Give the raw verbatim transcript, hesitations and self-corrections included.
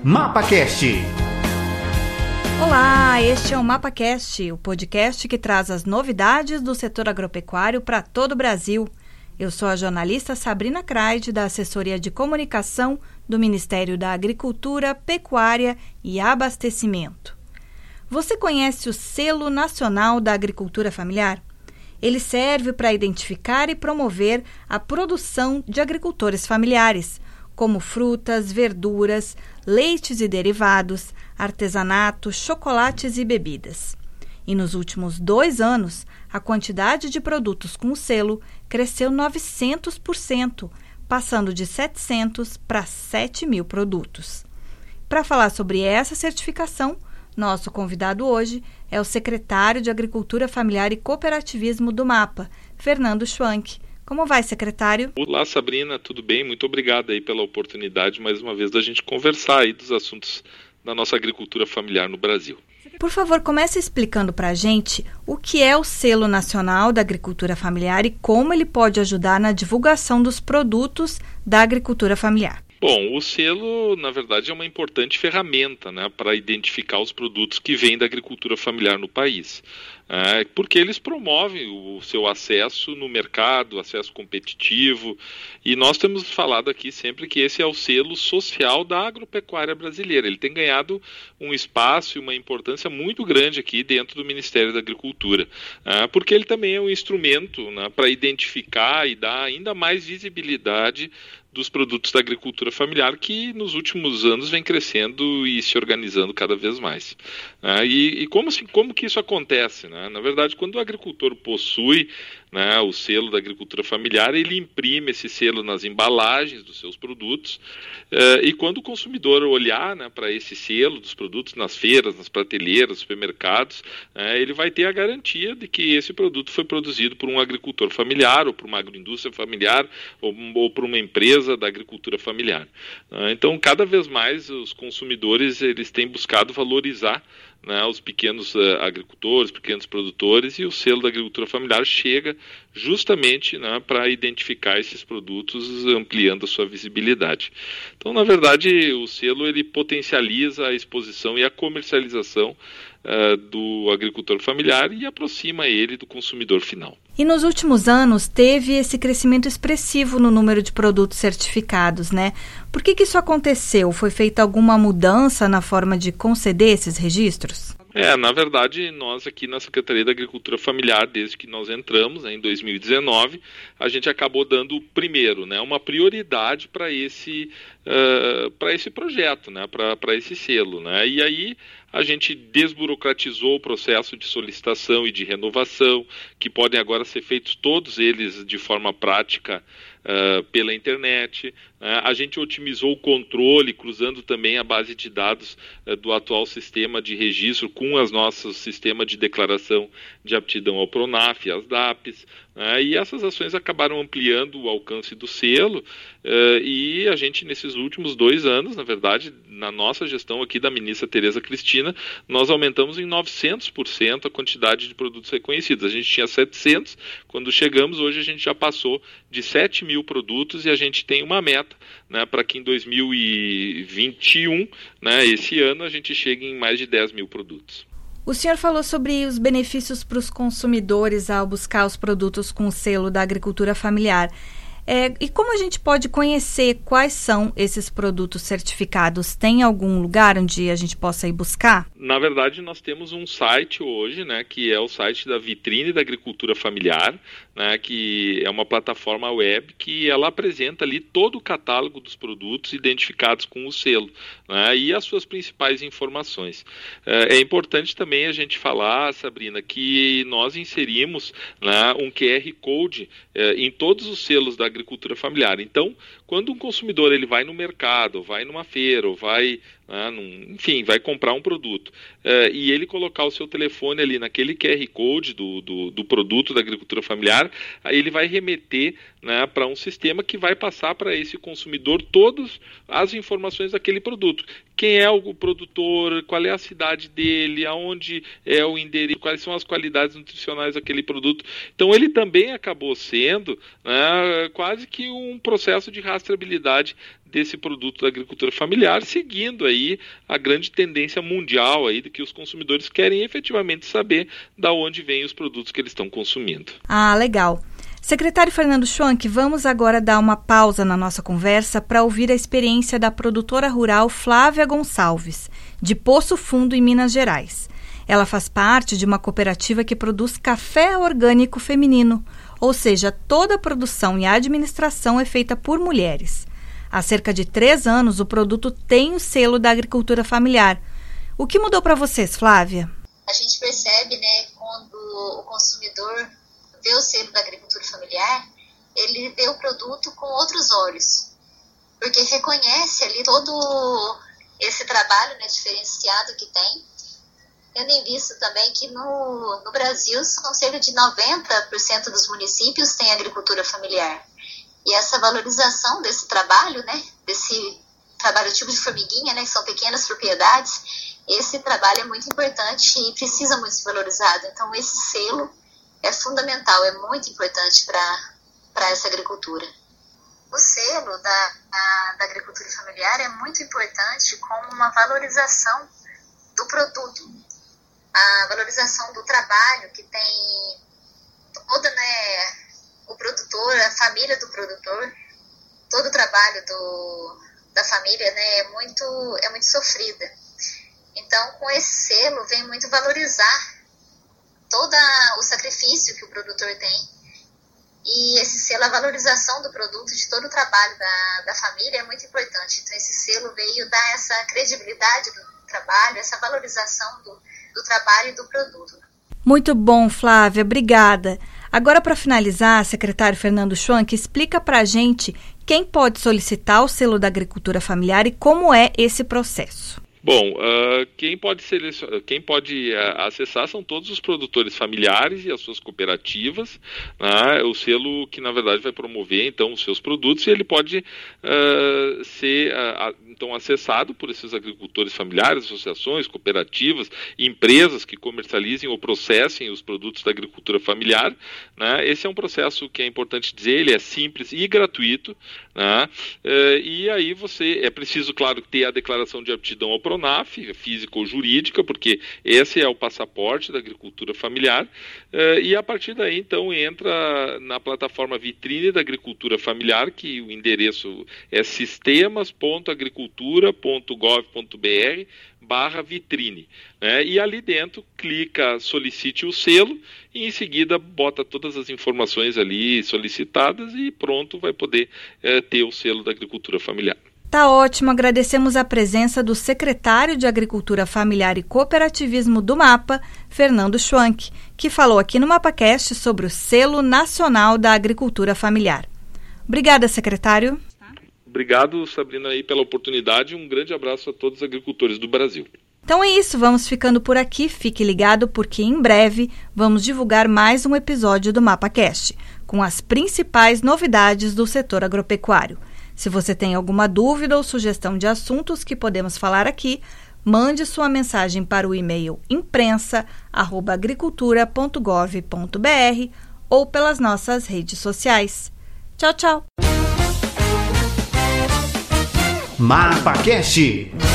MapaCast. Olá, este é o MapaCast, o podcast que traz as novidades do setor agropecuário para todo o Brasil. Eu sou a jornalista Sabrina Craide, da Assessoria de Comunicação do Ministério da Agricultura, Pecuária e Abastecimento. Você conhece o Selo Nacional da Agricultura Familiar? Ele serve para identificar e promover a produção de agricultores familiares, como frutas, verduras, leites e derivados, artesanato, chocolates e bebidas. E nos últimos dois anos, a quantidade de produtos com o selo cresceu novecentos por cento, passando de setecentos para sete mil produtos. Para falar sobre essa certificação, nosso convidado hoje é o secretário de Agricultura Familiar e Cooperativismo do MAPA, Fernando Schwank. Como vai, secretário? Olá, Sabrina, tudo bem? Muito obrigado aí pela oportunidade, mais uma vez, da gente conversar aí dos assuntos da nossa agricultura familiar no Brasil. Por favor, comece explicando para a gente o que é o Selo Nacional da Agricultura Familiar e como ele pode ajudar na divulgação dos produtos da agricultura familiar. Bom, o selo, na verdade, é uma importante ferramenta, né, para identificar os produtos que vêm da agricultura familiar no país. É, porque eles promovem o seu acesso no mercado, acesso competitivo, e nós temos falado aqui sempre que esse é o selo social da agropecuária brasileira. Ele tem ganhado um espaço e uma importância muito grande aqui dentro do Ministério da Agricultura, é, porque ele também é um instrumento, né, para identificar e dar ainda mais visibilidade dos produtos da agricultura familiar, que nos últimos anos vem crescendo e se organizando cada vez mais. Ah, e e como, assim, como que isso acontece? Né? Na verdade, quando o agricultor possui, né, o selo da agricultura familiar, ele imprime esse selo nas embalagens dos seus produtos, eh, e quando o consumidor olhar, né, para esse selo dos produtos nas feiras, nas prateleiras, supermercados, eh, ele vai ter a garantia de que esse produto foi produzido por um agricultor familiar, ou por uma agroindústria familiar, ou, ou por uma empresa da agricultura familiar. Então, cada vez mais os consumidores eles têm buscado valorizar, né, os pequenos uh, agricultores, pequenos produtores, e o selo da agricultura familiar chega justamente, né, para identificar esses produtos, ampliando a sua visibilidade. Então, na verdade, o selo ele potencializa a exposição e a comercialização uh, do agricultor familiar e aproxima ele do consumidor final. E nos últimos anos teve esse crescimento expressivo no número de produtos certificados, né? Por que que isso aconteceu? Foi feita alguma mudança na forma de conceder esses registros? É, na verdade, nós aqui na Secretaria da Agricultura Familiar, desde que nós entramos, né, em dois mil e dezenove, a gente acabou dando, primeiro, né, uma prioridade para esse, uh, para esse projeto, né, para esse selo, né, e aí a gente desburocratizou o processo de solicitação e de renovação, que podem agora ser feitos todos eles de forma prática uh, pela internet. Uh, a gente otimizou o controle, cruzando também a base de dados uh, do atual sistema de registro com as nossas sistemas de declaração de aptidão ao PRONAF e às D A Ps. Uh, e essas ações acabaram ampliando o alcance do selo, uh, e a gente, nesses últimos dois anos, na verdade, na nossa gestão aqui da ministra Tereza Cristina, nós aumentamos em novecentos por cento a quantidade de produtos reconhecidos. A gente tinha setecentos, quando chegamos, hoje a gente já passou de sete mil produtos, e a gente tem uma meta, né, para que em dois mil e vinte e um, né, esse ano, a gente chegue em mais de dez mil produtos. O senhor falou sobre os benefícios para os consumidores ao buscar os produtos com o selo da agricultura familiar. É, e como a gente pode conhecer quais são esses produtos certificados? Tem algum lugar onde a gente possa ir buscar? Na verdade, nós temos um site hoje, né, que é o site da Vitrine da Agricultura Familiar, né, que é uma plataforma web que ela apresenta ali todo o catálogo dos produtos identificados com o selo, né, e as suas principais informações. É, é importante também a gente falar, Sabrina, que nós inserimos, né, um Q R Code é, em todos os selos da agricultura familiar. Então, quando um consumidor ele vai no mercado, ou vai numa feira, ou vai, né, num, enfim, vai comprar um produto, uh, e ele colocar o seu telefone ali naquele Q R Code do, do, do produto da agricultura familiar, aí ele vai remeter, né, para um sistema que vai passar para esse consumidor todas as informações daquele produto. Quem é o produtor, qual é a cidade dele, aonde é o endereço, quais são as qualidades nutricionais daquele produto. Então ele também acabou sendo, né, quase que um processo de rastreabilidade desse produto da agricultura familiar, seguindo aí a grande tendência mundial aí de que os consumidores querem efetivamente saber de onde vêm os produtos que eles estão consumindo. Ah, legal. Secretário Fernando Schwank, vamos agora dar uma pausa na nossa conversa para ouvir a experiência da produtora rural Flávia Gonçalves, de Poço Fundo, em Minas Gerais. Ela faz parte de uma cooperativa que produz café orgânico feminino, ou seja, toda a produção e a administração é feita por mulheres. Há cerca de três anos, o produto tem o selo da agricultura familiar. O que mudou para vocês, Flávia? A gente percebe, né, quando o consumidor vê o selo da agricultura familiar, ele vê o produto com outros olhos, porque reconhece ali todo esse trabalho, né, diferenciado que tem, tendo em vista também que no, no Brasil são cerca de noventa por cento dos municípios têm agricultura familiar. E essa valorização desse trabalho, né, desse trabalho tipo de formiguinha, né, que são pequenas propriedades, esse trabalho é muito importante e precisa muito ser valorizado. Então esse selo é fundamental, é muito importante para essa agricultura. O selo da, da, da agricultura familiar é muito importante como uma valorização do produto, a valorização do trabalho que tem toda, né, o produtor, a família do produtor, todo o trabalho do, da família, né, é muito, é muito sofrida. Então, com esse selo, vem muito valorizar todo o sacrifício que o produtor tem. E esse selo, a valorização do produto, de todo o trabalho da, da família é muito importante. Então, esse selo veio dar essa credibilidade do trabalho, essa valorização do, do trabalho e do produto. Muito bom, Flávia, obrigada. Agora, para finalizar, secretário Fernando Schwank, explica para a gente quem pode solicitar o selo da agricultura familiar e como é esse processo. Bom, uh, quem pode, selecion... quem pode uh, acessar são todos os produtores familiares e as suas cooperativas, né? O selo que, na verdade, vai promover, então, os seus produtos, e ele pode uh, ser, uh, então, acessado por esses agricultores familiares, associações, cooperativas, empresas que comercializem ou processem os produtos da agricultura familiar, né? Esse é um processo que é importante dizer, ele é simples e gratuito, né? Uh, e aí você, é preciso, claro, ter a declaração de aptidão ao PRONAF, física ou jurídica, porque esse é o passaporte da agricultura familiar, eh, e a partir daí, então, entra na plataforma Vitrine da Agricultura Familiar, que o endereço é sistemas ponto agricultura ponto gov ponto br barra vitrine, né? E ali dentro clica, solicite o selo e em seguida bota todas as informações ali solicitadas e pronto, vai poder eh, ter o selo da agricultura familiar. Tá ótimo, agradecemos a presença do secretário de Agricultura Familiar e Cooperativismo do MAPA, Fernando Schwank, que falou aqui no MapaCast sobre o Selo Nacional da Agricultura Familiar. Obrigada, secretário. Obrigado, Sabrina, aí pela oportunidade e um grande abraço a todos os agricultores do Brasil. Então é isso, vamos ficando por aqui. Fique ligado porque em breve vamos divulgar mais um episódio do MapaCast, com as principais novidades do setor agropecuário. Se você tem alguma dúvida ou sugestão de assuntos que podemos falar aqui, mande sua mensagem para o e-mail imprensa arroba agricultura ponto gov ponto br ou pelas nossas redes sociais. Tchau, tchau! MapaCast.